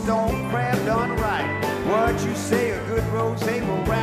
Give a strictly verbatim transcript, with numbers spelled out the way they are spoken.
stone crab done right. What you say, a good rose will